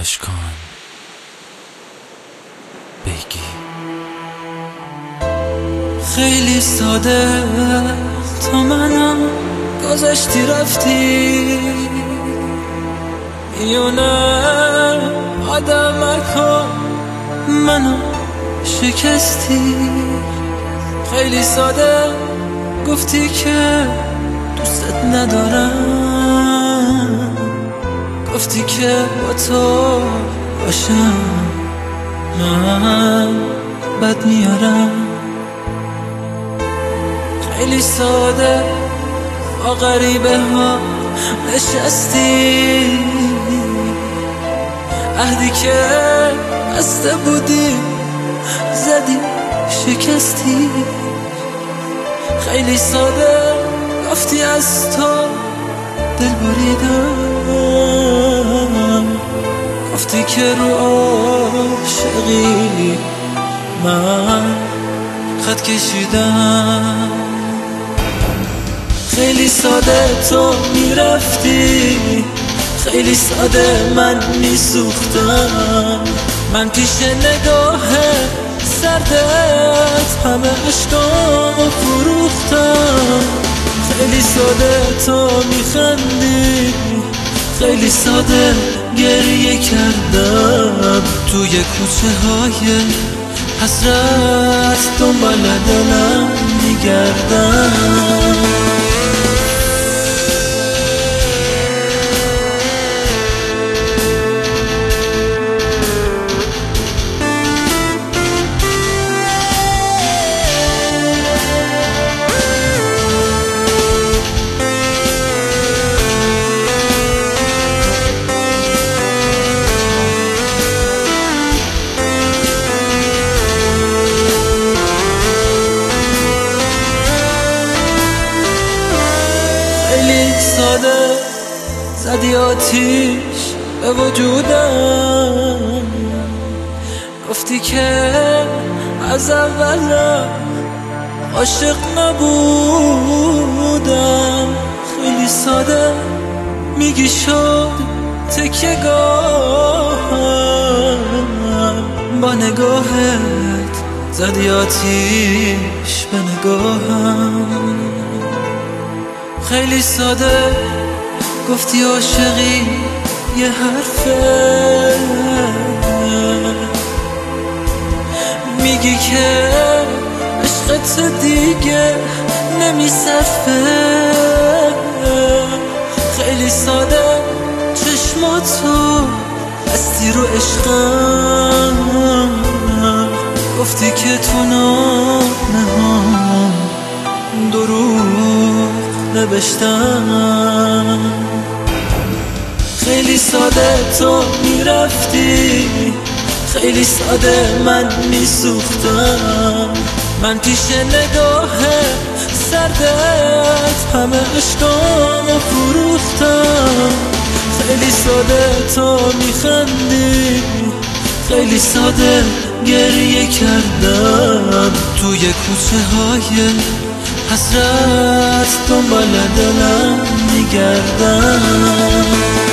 اشکان بگی. خیلی ساده تو منو گذاشتی رفتی، یا نه آدمکا منو شکستی. خیلی ساده گفتی که دوست ندارم، گفتی که با تو باشم من بد میارم. خیلی ساده با غریبه ها نشستی، عهدی که بسته بودی زدی شکستی. خیلی ساده گفتی از تو دل بریدم، گفتی که رو عاشقی من خط کشیدم. خیلی ساده تو میرفتی، خیلی ساده من میسوختم. من پیش نگاه سردت همه عشقامو فروختم. خیلی ساده تو میخندی، خیلی ساده گریه کردم. توی کوچه های حسرت دنبال دلم میگردم. خیلی ساده زدی آتیش به وجودم، گفتی که از اول عاشق نبودم. خیلی ساده میگی شد تکیه گاهم، با نگاهت زدی آتیش به نگاهم. خیلی ساده گفتی عاشقی یه حرفه، میگی که عشقت دیگه نمیصرفه. خیلی ساده چشماتو بستی رو عشقم، گفتی که تو نامه هم دروغ نوشتم. خیلی ساده تو میرفتی، خیلی ساده من میسوختم. من پیش نگاه سردت همه عشقامو فروختم. خیلی ساده تو میخندی، خیلی ساده گریه کردم. توی کوچه های حسرت دنبال دلم میگردم.